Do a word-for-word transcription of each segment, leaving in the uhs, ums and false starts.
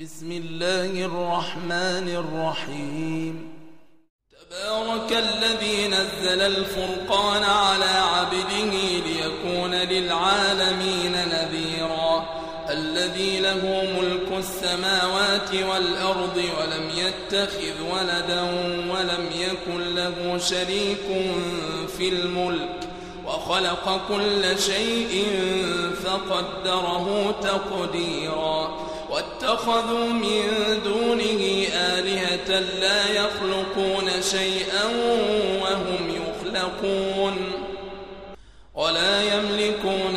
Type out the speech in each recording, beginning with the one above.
بسم الله الرحمن الرحيم. تبارك الذي نزل الفرقان على عبده ليكون للعالمين نذيرا. الذي له ملك السماوات والأرض ولم يتخذ ولدا ولم يكن له شريك في الملك وخلق كل شيء فقدره تقديرا. واتخذوا من دونه آلهة لا يخلقون شيئا وهم يخلقون ولا يملكون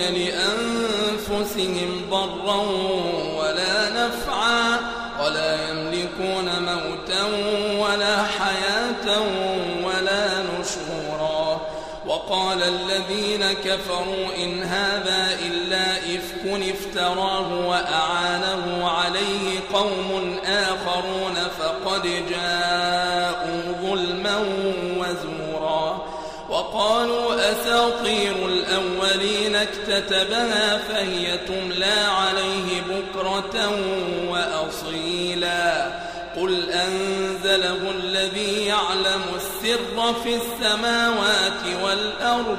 لأنفسهم ضرا ولا نفعا ولا يملكون موتا ولا حياة ولا نشورا. وقال الذين كفروا إن هذا إلا إفك افتراه وأعانه عليه قوم آخرون فقد جاءوا ظلما وزورا. وقالوا أساطير الأولين اكتتبها فهي تملى عليه بكرة وأصيلا. قل أنزله الذي يعلم السر في السماوات والأرض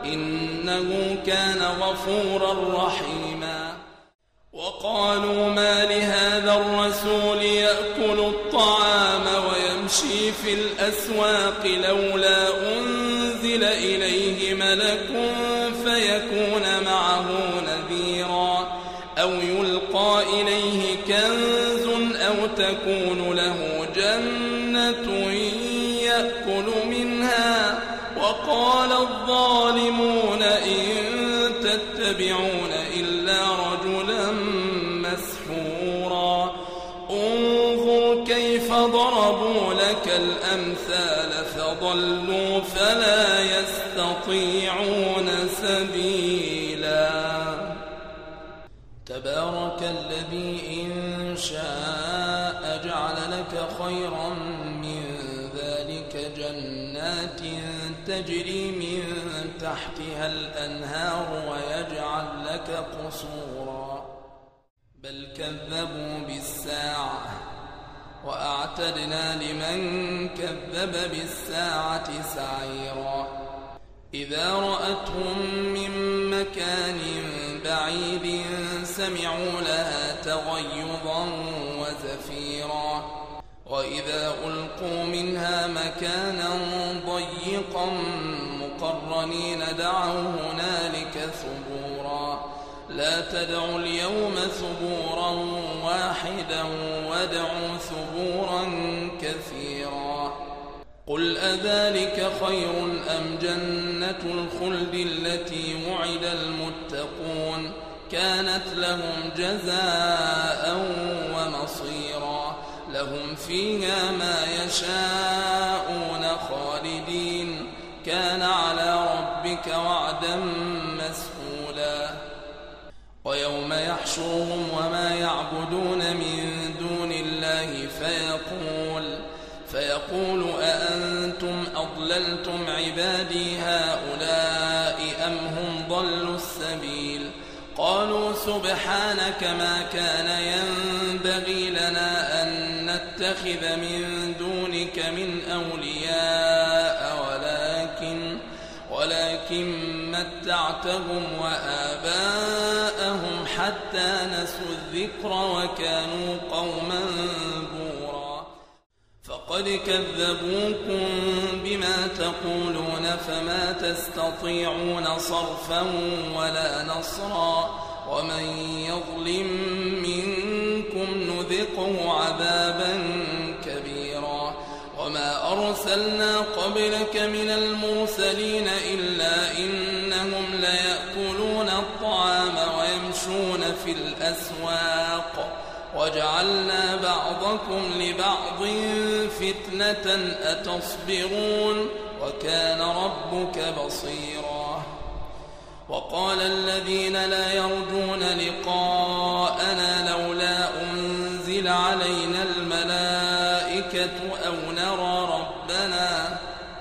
إنه كان غفورا رحيما. وقالوا ما لهذا الرسول يأكل الطعام ويمشي في الأسواق لولا أنزل إليه ملك فيكون معه نذيرا أو يلقى إليه كنز أو تكون له جنة يأكل منها. وقال الظالمون إن تتبعون إلا رجلا مسحورا. انظر كيف ضربوا لك الأمثال فضلوا فلا يستطيعون سبيلا. تبارك الذي إن شاء جعل لك خيرا من ذلك جنات تجري من تحتها الأنهار ويجعل لك قصورا بل كذبوا بالساعة وأعتدنا لمن كذب بالساعة سعيرا. إذا رأتهم من مكان بعيد سمعوا لها تغيظا وزفيرا. وإذا ألقوا منها مكانا ضيقا مقرنين دعوا هنالك ثبورا. لا تدعوا اليوم ثبورا واحدا وادعوا ثبورا كثيرا. قل أذلك خير أم جنة الخلد التي وعد المتقون كانت لهم جزاء ومصيرا. لهم فيها ما يشاءون خالدين كان على ربك وعدا مسئولا. ويوم يحشرهم وما يعبدون من دون الله فيقول فيقول أأنتم أضللتم عبادي هؤلاء أم هم ضلوا السبيل. قالوا سبحانك ما كان ينبغي لنا أن نتخذ من دونك من أولياء ولكن ولكن متعتهم وآباءهم حتى نسوا الذكر وكانوا قوما بورا. فقد كذبوكم بما تقولون فما تستطيعون صرفا ولا نصرا. ومن يظلم منكم نذقه عذابا كبيرا. وما أرسلنا قبلك من المرسلين إلا إنهم ليأكلون الطعام ويمشون في الأسواق وجعلنا بعضكم لبعض فتنة أتصبرون وكان ربك بصيرا. وقال الذين لا يرجون لقاءنا لولا أنزل علينا الملائكة أو نرى ربنا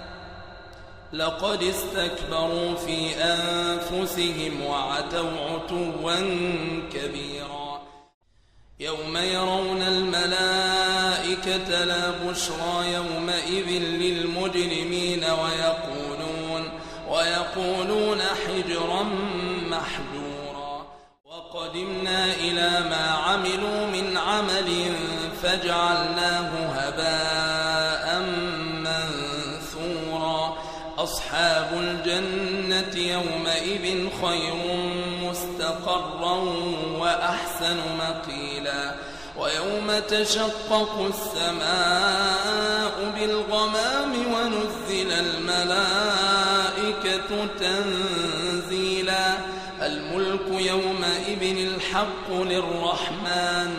لقد استكبروا في أنفسهم وعتوا عتوا كبيرا. يوم يرون الملائكة لا بشرى يومئذ للمجرمين ويقولون, ويقولون حجرا محجورا. وقدمنا إلى ما عملوا من عمل فجعلناه هباء منثورا. أصحاب الجنة يومئذ خير مستقرا وأحسن مقيلا. ويوم تشقق السماء بالغمام ونزل الملائكة تنزيلا. الملك يومئذ الحق للرحمن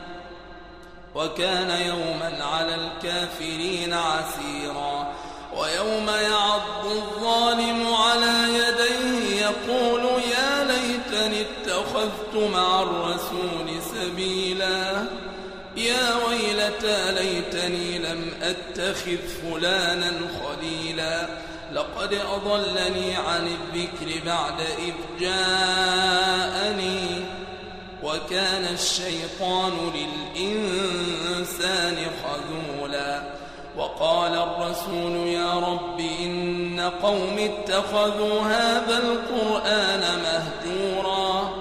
وكان يوما على الكافرين عسيرا. ويوم يعض الظالم على يديه يقول يا ليتني اتخذت مع الرسول سبيلا. يا ويلتى ليتني لم أتخذ فلانا خليلا. لقد أضلني عن الذكر بعد إذ جاءني وكان الشيطان للإنسان خذولا. وقال الرسول يا رب إن قوم اتخذوا هذا القرآن مهجورا.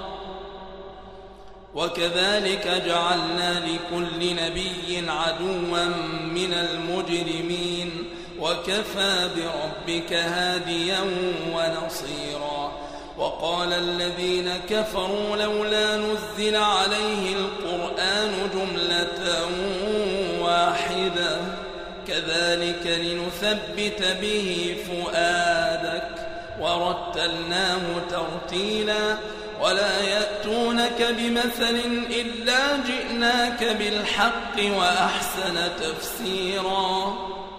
وكذلك جعلنا لكل نبي عدوا من المجرمين وكفى بربك هاديا ونصيرا. وقال الذين كفروا لولا نزل عليه القرآن جملة واحدة كذلك لنثبت به فؤادك ورتلناه ترتيلا. ولا يأتونك بمثل إلا جئناك بالحق وأحسن تفسيرا.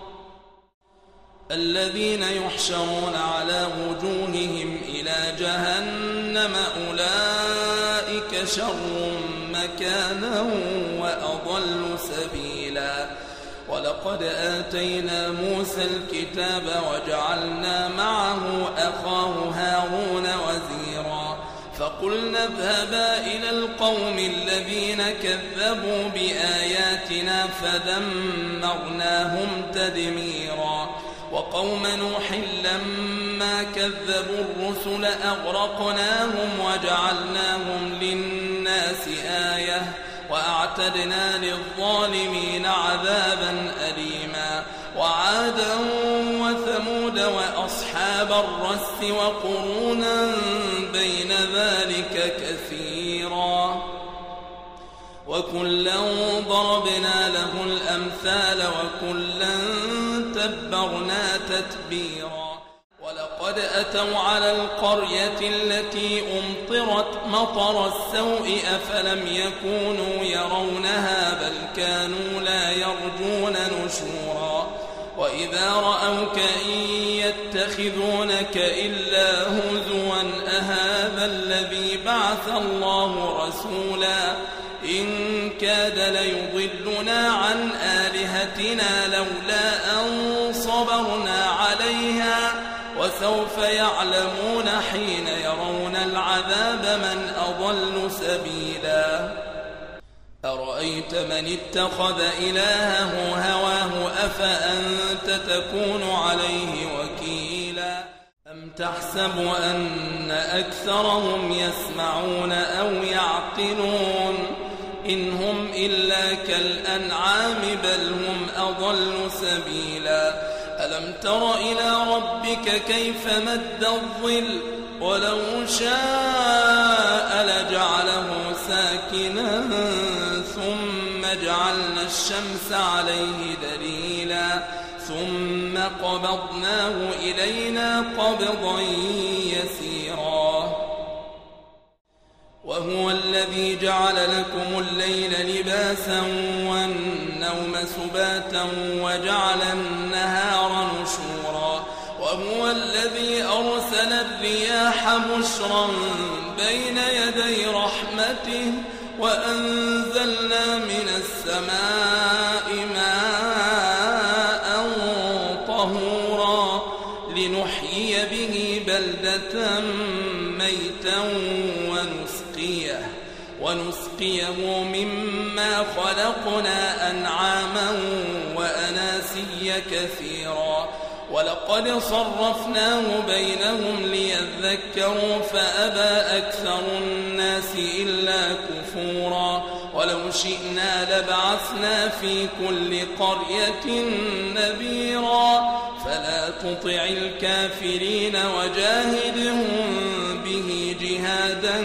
الذين يحشرون على وجوههم إلى جهنم أولئك شر مكانا وأضل سبيلا. ولقد آتينا موسى الكتاب وجعلنا معه أخاه هارون وزيرا. فقلنا اذهبا إلى القوم الذين كذبوا بآياتنا فدمرناهم تدميرا. وقوم نوح لما كذبوا الرسل أغرقناهم وجعلناهم للناس آية وأعتدنا للظالمين عذابا أليما. وعادا وثمود وأصحاب الرس وقرونا بين ذلك كثيرا. وكلا ضربنا له الأمثال وكلا تبرنا تتبيرا. ولقد أتوا على القرية التي أمطرت مطر السوء أفلم يكونوا يرونها بل كانوا لا يرجون نشورا. وإذا رأوك إن يتخذونك إلا هزوا أهذا الذي بعث الله رسولا. إن كاد ليضلنا عن آلهتنا لولا أن صبرنا عليها وسوف يعلمون حين يرون العذاب من أضل سبيلا. أرأيت من اتخذ إلهه هواه أفأنت تكون عليه وكيلا. أم تحسب أن أكثرهم يسمعون أو يعقلون إن هم إلا كالأنعام بل هم أضل سبيلا. ألم تر إلى ربك كيف مد الظل ولو شاء لجعله ساكنا ثم جعلنا الشمس عليه دليلا ثم قبضناه إلينا قبضا يسيرا. وهو الذي جعل لكم الليل لباسا والنوم سباتا وجعل النهار نشورا. وهو الذي أرسل الرياح بشرا بين يدي رحمته وأنزلنا من السماء ماء طهورا لنحيي به بلدة ميتا ونسقيه, ونسقيه مما فيها خلقنا أنعاما وأناسيا كثيرا ولقد صرفناه بينهم ليذكروا فأبى أكثر الناس إلا كفورا ولو شئنا لبعثنا في كل قرية نذيرا فلا تطع الكافرين وجاهدهم به جهادا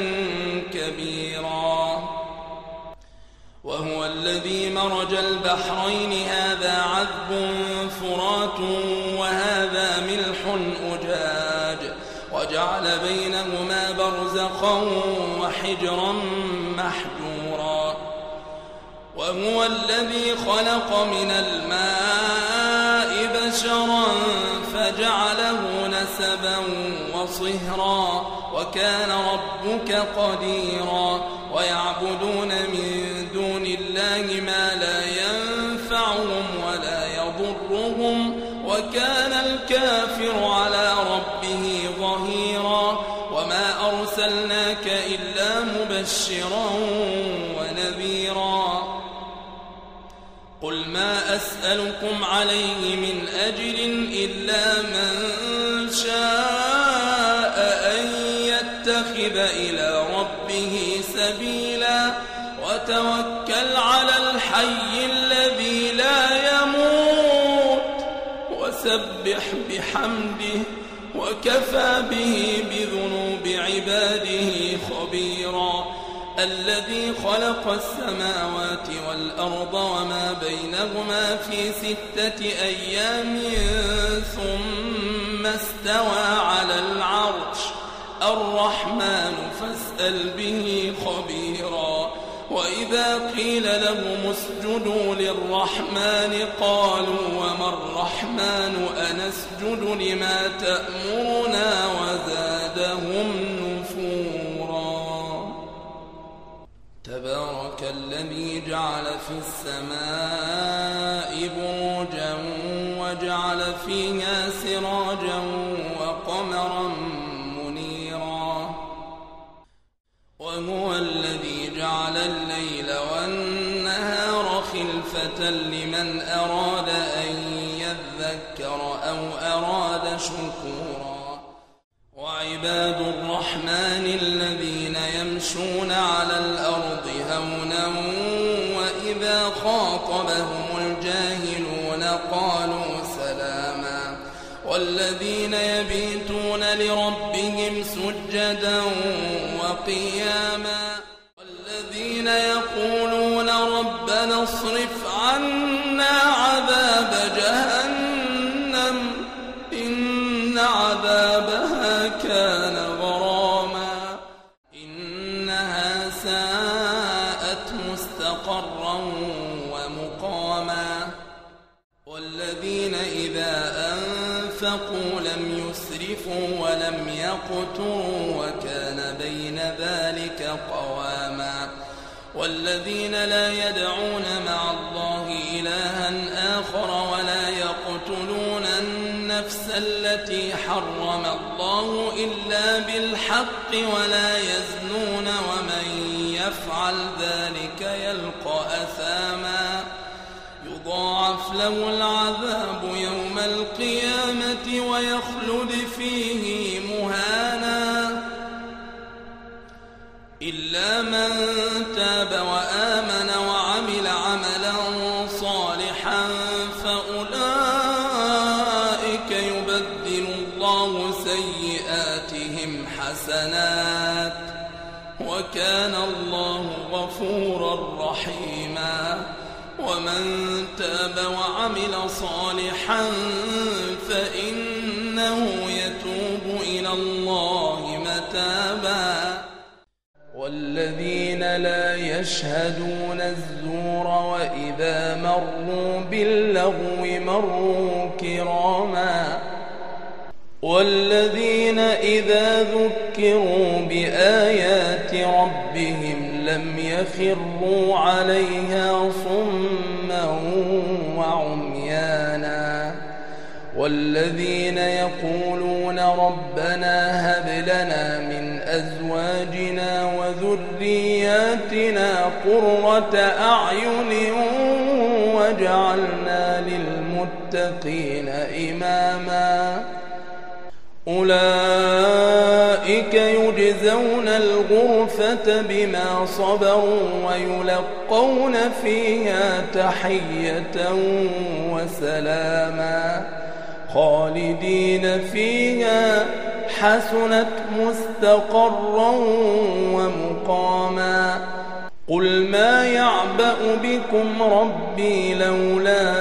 كبيرا وهو الذي مرج البحرين هذا عذب فرات وهذا ملح أجاج وجعل بينهما برزخا وحجرا محجورا وهو الذي خلق من الماء بشرا فجعله نسبا وصهرا وكان ربك قديرا ويعبدون من دون الله ما لا ينفعهم ولا يضرهم وكان الكافر على ربه ظهيرا وما أرسلناك إلا مبشرا ونذيرا قل ما أسألكم عليه من أجر إلا من شاء أن يتخذ إلى ربه سبيلا وتوكل على الحي الذي لا يموت وسبح بحمده وكفى به بذنوب عباده خبيرا الذي خلق السماوات والأرض وما بينهما في ستة أيام ثم استوى على العرش الرحمن فاسأل به خبيرا وإذا قيل لهم اسجدوا للرحمن قالوا وما الرحمن أنسجد لما تأمرنا وزادهم نفورا تبارك الذي جعل في السماء بروجا وجعل فيها سراجا وقمرا منيرا وهو الذي جعل الليل والنهار خلفة لمن أراد أن يذكر أو أراد شكورا وعباد الرحمن الذين يمشون على الأرض هونا وإذا خاطبهم الجاهلون قالوا سلاما والذين يبيتون لربهم سجدا وقياما والذين يقولون ربنا اصرف عنا عذاب جهنم إن عذابها كان غراما إنها ساءت مستقرا ومقاما والذين إذا أنفقوا لم يسرفوا ولم يقتروا وكان بين ذلك قواما والذين لا يدعون مع الله إلها آخر ولا يقتلون النفس التي حرم الله إلا بالحق ولا يزنون ومن يفعل ذلك يلقى أثاما يضاعف له العذاب يوم القيامة ويخلد فيه مهانا إلا من تاب وآمن وعمل عملا صالحا فأولئك يبدل الله سيئاتهم حسنات وكان الله غفورا رحيما ومن تاب وعمل صالحا فإنه يتوب إلى الله متابا والذين لا يشهدون الزور وإذا مروا باللغو مروا كراما والذين إذا ذكروا بآيات ربهم لم يخروا عليها صما وعميانا والذين يقولون ربنا هب لنا من أزواجنا وذرياتنا قرة أعين وجعلنا للمتقين إماما أولئك يجزون الغرفة بما صبروا ويلقون فيها تحية وسلاما خالدين فيها حسنت مستقرا ومقاما قل ما يعبأ بكم ربي لولا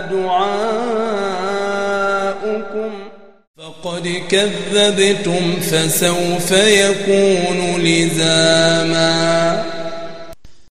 دعاؤكم فقد كذبتم فسوف يكون لزاما.